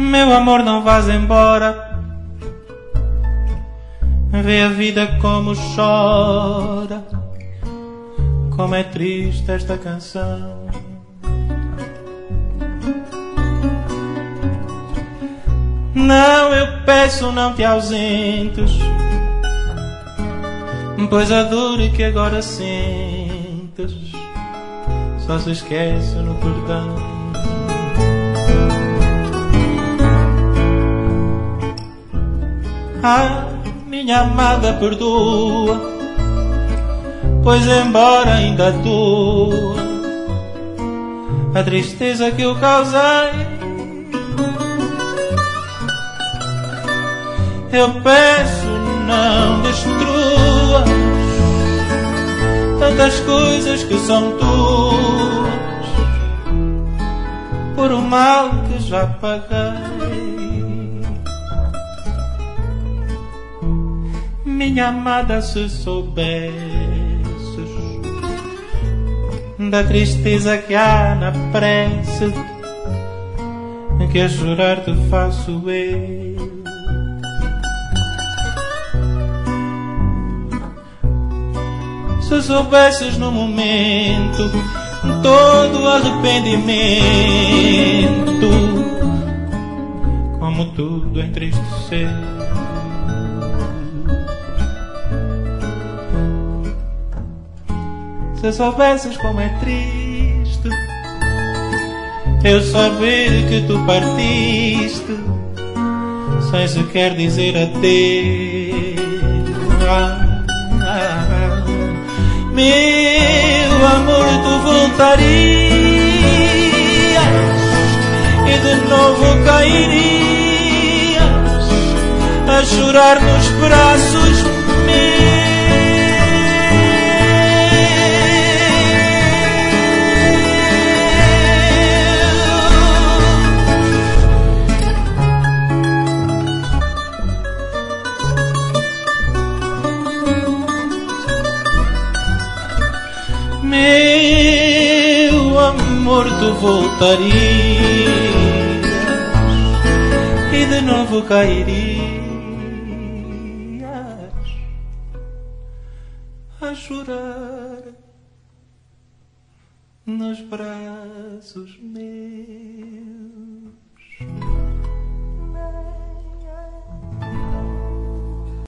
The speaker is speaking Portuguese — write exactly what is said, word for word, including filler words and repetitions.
Meu amor, não vás embora, vê a vida como chora, como é triste esta canção. Não, eu peço, não te ausentes, pois a dor que agora sentes só se esquece no perdão. Ah, minha amada, perdoa, pois embora ainda doa a tristeza que eu causei, eu peço, não destruas tantas coisas que são tuas por o mal que já paguei. Minha amada, se soubesses da tristeza que há na prece que a chorar te faço eu, se soubesses no momento todo o arrependimento, como tudo entristeceu. Se soubesses como é triste eu saber que tu partiste sem sequer dizer adeus. Ah, ah, ah. Meu amor, tu voltarias e de novo cairias a chorar nos braços meus. Meu amor, tu voltarias e de novo cairias a chorar nos braços meus.